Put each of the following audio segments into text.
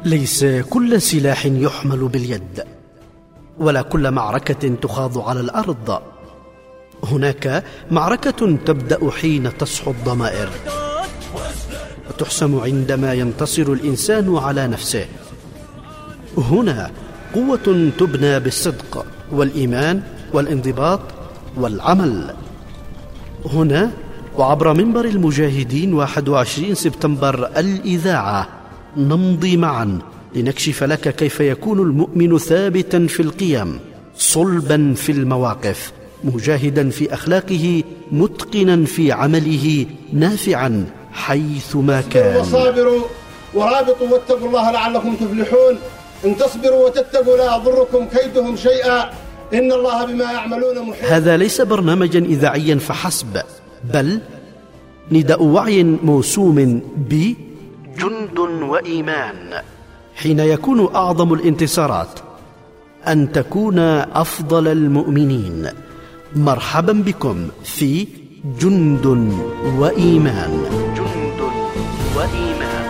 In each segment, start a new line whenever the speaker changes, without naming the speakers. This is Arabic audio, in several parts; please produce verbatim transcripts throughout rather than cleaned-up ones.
ليس كل سلاح يحمل باليد، ولا كل معركة تخاض على الأرض. هناك معركة تبدأ حين تصحو الضمائر، وتحسم عندما ينتصر الإنسان على نفسه. هنا قوة تبنى بالصدق والإيمان والانضباط والعمل. هنا وعبر منبر المجاهدين واحد وعشرين سبتمبر الإذاعة نمضي معا لنكشف لك كيف يكون المؤمن ثابتا في القيم، صلبا في المواقف، مجاهدا في أخلاقه، متقنا في عمله، نافعا حيثما كان.
وصابروا ورابطوا واتقوا الله لعلكم تفلحون. إن تصبروا وتتقوا لا يضركم كيدهم شيئا إن الله بما يعملون محيط.
هذا ليس برنامجا إذاعيا فحسب، بل نداء وعي موسوم بجند وإيمان. حين يكون أعظم الانتصارات أن تكون أفضل المؤمنين. مرحبا بكم في جند وإيمان. جند وإيمان.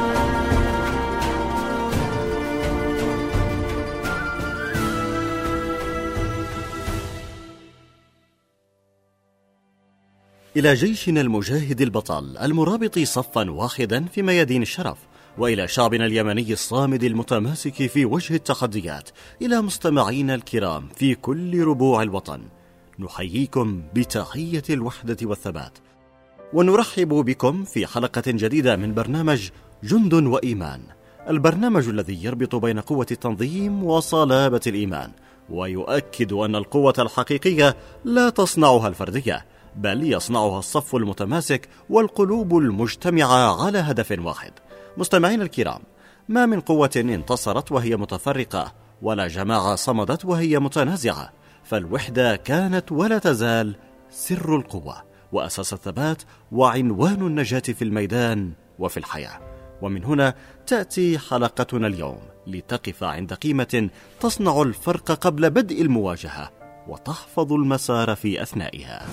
إلى جيشنا المجاهد البطل المرابط صفا واحدا في ميادين الشرف، وإلى شعبنا اليمني الصامد المتماسك في وجه التحديات، إلى مستمعينا الكرام في كل ربوع الوطن، نحييكم بتحية الوحدة والثبات، ونرحب بكم في حلقة جديدة من برنامج جند وإيمان، البرنامج الذي يربط بين قوة التنظيم وصلابة الإيمان، ويؤكد أن القوة الحقيقية لا تصنعها الفردية، بل يصنعها الصف المتماسك والقلوب المجتمعة على هدف واحد. مستمعين الكرام، ما من قوة انتصرت وهي متفرقة، ولا جماعة صمدت وهي متنازعة، فالوحدة كانت ولا تزال سر القوة وأساس الثبات وعنوان النجاة في الميدان وفي الحياة. ومن هنا تأتي حلقتنا اليوم لتقف عند قيمة تصنع الفرق قبل بدء المواجهة وتحفظ المسار في أثنائها.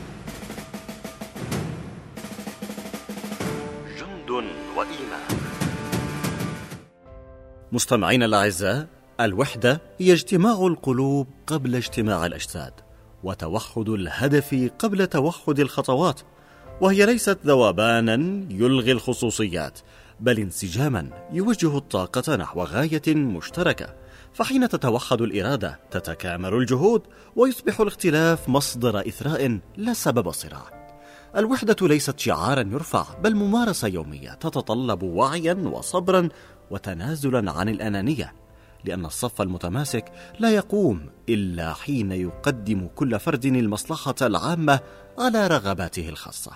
جند وإيمان. مستمعينا الأعزاء، الوحدة هي اجتماع القلوب قبل اجتماع الأجساد، وتوحد الهدف قبل توحد الخطوات، وهي ليست ذوبانا يلغي الخصوصيات، بل انسجاما يوجه الطاقة نحو غاية مشتركة. فحين تتوحد الإرادة تتكامل الجهود، ويصبح الاختلاف مصدر إثراء لا سبب صراع. الوحدة ليست شعارا يرفع، بل ممارسة يومية تتطلب وعيا وصبرا وتنازلا عن الأنانية، لأن الصف المتماسك لا يقوم إلا حين يقدم كل فرد المصلحة العامة على رغباته الخاصة.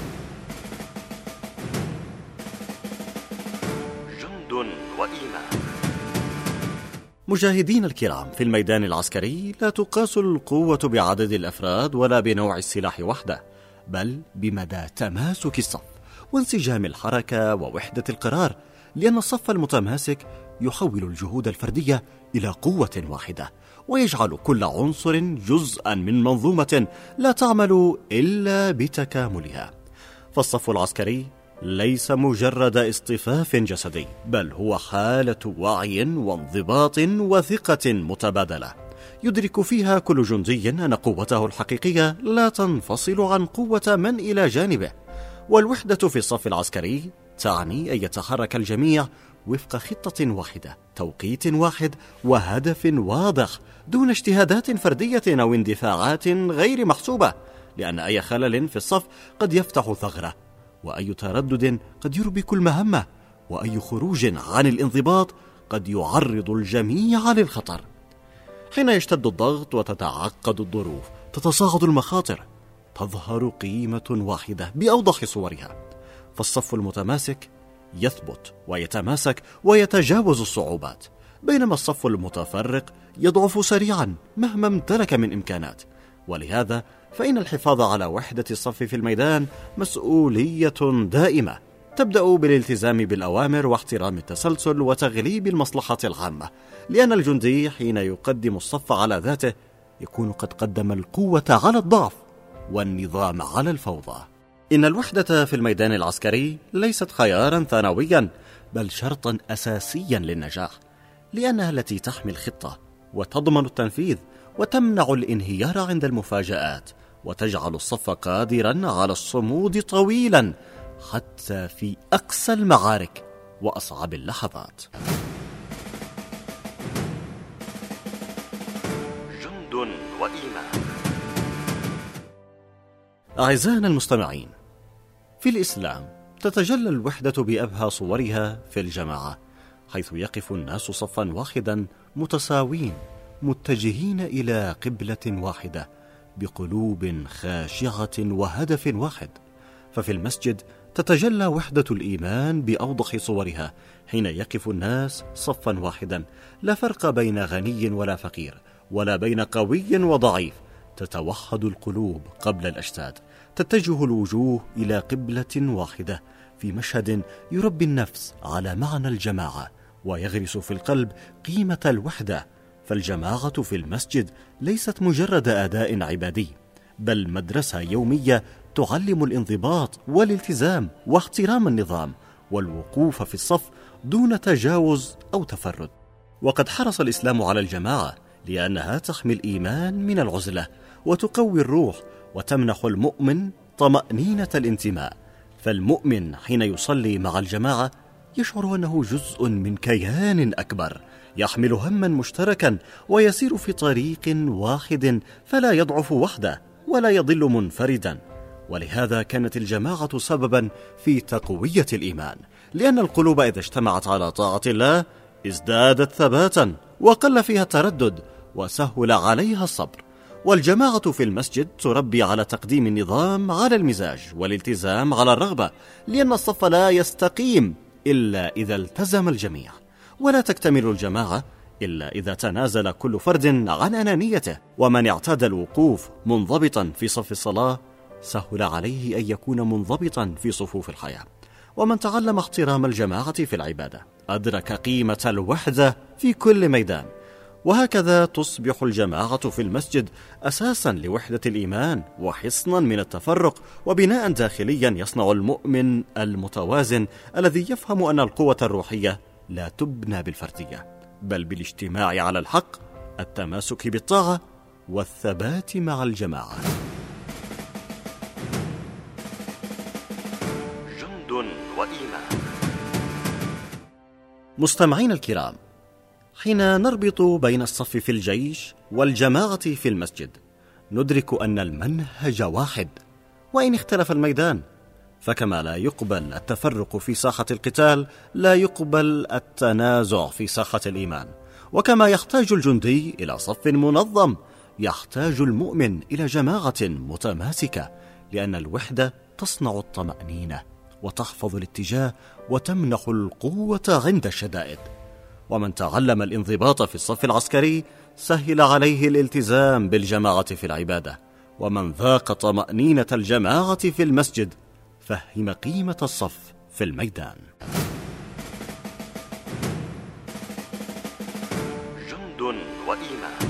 جند وإيمان. مجاهدين الكرام، في الميدان العسكري لا تقاس القوة بعدد الأفراد ولا بنوع السلاح وحده، بل بمدى تماسك الصف وانسجام الحركة ووحدة القرار، لأن الصف المتماسك يحول الجهود الفردية إلى قوة واحدة، ويجعل كل عنصر جزءا من منظومة لا تعمل إلا بتكاملها. فالصف العسكري ليس مجرد اصطفاف جسدي، بل هو حالة وعي وانضباط وثقة متبادلة، يدرك فيها كل جندي أن قوته الحقيقية لا تنفصل عن قوة من إلى جانبه. والوحدة في الصف العسكري تعني أن يتحرك الجميع وفق خطة واحدة، توقيت واحد، وهدف واضح، دون اجتهادات فردية أو اندفاعات غير محسوبة، لأن أي خلل في الصف قد يفتح ثغرة، وأي تردد قد يربك المهمة، وأي خروج عن الانضباط قد يعرض الجميع للخطر. حين يشتد الضغط وتتعقد الظروف، تتصاعد المخاطر، تظهر قيمة واحدة بأوضح صورها. فالصف المتماسك يثبت ويتماسك ويتجاوز الصعوبات، بينما الصف المتفرق يضعف سريعا مهما امتلك من إمكانات. ولهذا فإن الحفاظ على وحدة الصف في الميدان مسؤولية دائمة، تبدأ بالالتزام بالأوامر واحترام التسلسل وتغليب المصلحة العامة، لأن الجندي حين يقدم الصف على ذاته يكون قد قدم القوة على الضعف والنظام على الفوضى. إن الوحدة في الميدان العسكري ليست خيارا ثانويا، بل شرطا أساسيا للنجاح، لأنها التي تحمي الخطة وتضمن التنفيذ وتمنع الانهيار عند المفاجآت، وتجعل الصف قادرا على الصمود طويلا حتى في أقسى المعارك وأصعب اللحظات. جند وإيمان. أعزائنا المستمعين، في الإسلام تتجلى الوحدة بأبهى صورها في الجماعة، حيث يقف الناس صفا واحدا متساوين متجهين إلى قبلة واحدة بقلوب خاشعة وهدف واحد. ففي المسجد تتجلى وحدة الإيمان بأوضح صورها، حين يقف الناس صفا واحدا، لا فرق بين غني ولا فقير، ولا بين قوي وضعيف. تتوحد القلوب قبل الأجساد، تتجه الوجوه إلى قبلة واحدة، في مشهد يربي النفس على معنى الجماعة ويغرس في القلب قيمة الوحدة. فالجماعة في المسجد ليست مجرد أداء عبادي، بل مدرسة يومية تعلم الانضباط والالتزام واحترام النظام والوقوف في الصف دون تجاوز أو تفرد. وقد حرص الإسلام على الجماعة لأنها تحمي الإيمان من العزلة وتقوي الروح وتمنح المؤمن طمأنينة الانتماء. فالمؤمن حين يصلي مع الجماعة يشعر أنه جزء من كيان أكبر يحمل هما مشتركا ويسير في طريق واحد، فلا يضعف وحده ولا يضل منفردا. ولهذا كانت الجماعة سببا في تقوية الإيمان، لأن القلوب إذا اجتمعت على طاعة الله ازدادت ثباتا وقل فيها التردد وسهل عليها الصبر. والجماعة في المسجد تربي على تقديم النظام على المزاج والالتزام على الرغبة، لأن الصف لا يستقيم إلا إذا التزم الجميع، ولا تكتمل الجماعة إلا إذا تنازل كل فرد عن أنانيته. ومن اعتاد الوقوف منضبطا في صف الصلاة سهل عليه أن يكون منضبطا في صفوف الحياة. ومن تعلم احترام الجماعة في العبادة أدرك قيمة الوحدة في كل ميدان. وهكذا تصبح الجماعة في المسجد أساسا لوحدة الإيمان وحصنا من التفرق، وبناء داخليا يصنع المؤمن المتوازن الذي يفهم أن القوة الروحية لا تبنى بالفردية، بل بالاجتماع على الحق، التماسك بالطاعة، والثبات مع الجماعة. جند وإيمان. مستمعين الكرام، حين نربط بين الصف في الجيش والجماعة في المسجد ندرك أن المنهج واحد، وإن اختلف الميدان. فكما لا يقبل التفرق في ساحة القتال لا يقبل التنازع في ساحة الإيمان. وكما يحتاج الجندي إلى صف منظم يحتاج المؤمن إلى جماعة متماسكة، لأن الوحدة تصنع الطمأنينة وتحفظ الاتجاه وتمنح القوة عند الشدائد. ومن تعلم الانضباط في الصف العسكري سهل عليه الالتزام بالجماعة في العبادة. ومن ذاق طمأنينة الجماعة في المسجد فهم قيمة الصف في الميدان. جند وإيمان.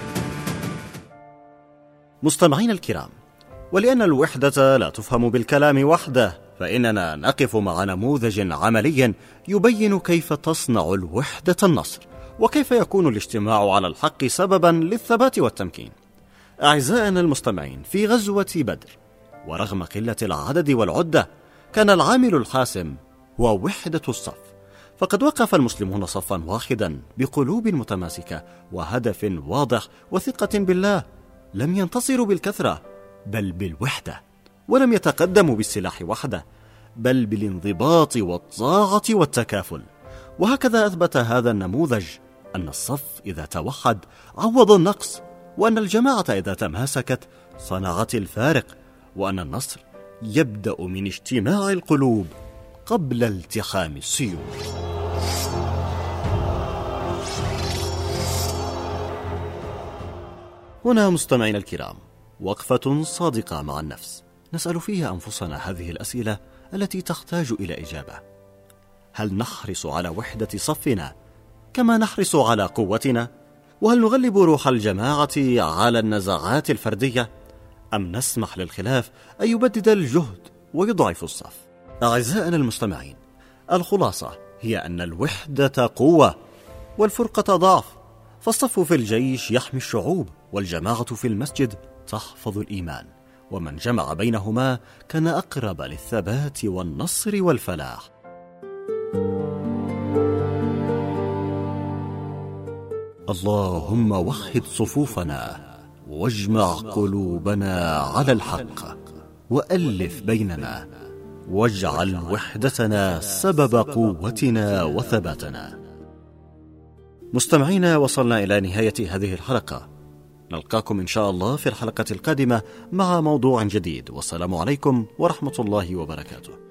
مستمعين الكرام، ولأن الوحدة لا تفهم بالكلام وحده، فإننا نقف مع نموذج عملي يبين كيف تصنع الوحدة النصر، وكيف يكون الاجتماع على الحق سببا للثبات والتمكين. أعزائنا المستمعين، في غزوة بدر ورغم قلة العدد والعدة كان العامل الحاسم هو وحدة الصف، فقد وقف المسلمون صفا واحدا بقلوب متماسكة وهدف واضح وثقة بالله. لم ينتصروا بالكثرة بل بالوحدة، ولم يتقدموا بالسلاح وحده بل بالانضباط والطاعة والتكافل. وهكذا أثبت هذا النموذج أن الصف إذا توحد عوض النقص، وأن الجماعة إذا تماسكت صنعت الفارق، وأن النصر يبدأ من اجتماع القلوب قبل التحام السيوف. هنا مستمعين الكرام وقفة صادقة مع النفس نسأل فيها أنفسنا هذه الأسئلة التي تحتاج إلى إجابة. هل نحرص على وحدة صفنا كما نحرص على قوتنا؟ وهل نغلب روح الجماعة على النزاعات الفردية؟ أم نسمح للخلاف أن يبدد الجهد ويضعف الصف. أعزائنا المستمعين، الخلاصة هي أن الوحدة قوة والفرقة ضعف، فالصف في الجيش يحمي الشعوب، والجماعة في المسجد تحفظ الإيمان، ومن جمع بينهما كان أقرب للثبات والنصر والفلاح. اللهم وحد صفوفنا واجمع قلوبنا على الحق وألف بيننا، واجعل وحدتنا سبب قوتنا وثباتنا. مستمعينا، وصلنا إلى نهاية هذه الحلقة، نلقاكم إن شاء الله في الحلقة القادمة مع موضوع جديد، والسلام عليكم ورحمة الله وبركاته.